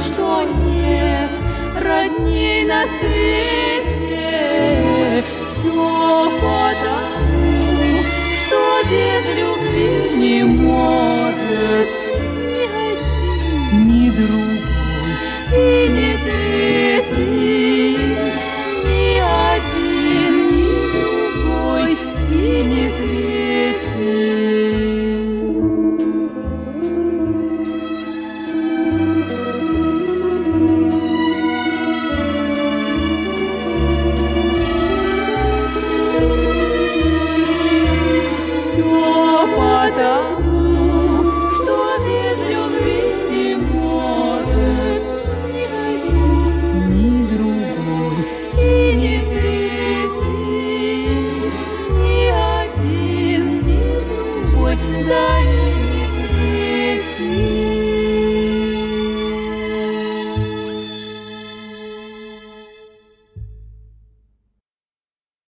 что нет родней на свете. Все потому, что без любви не может ни один, ни другой и ни третий, ни один, ни другой и ни третий. Все потому,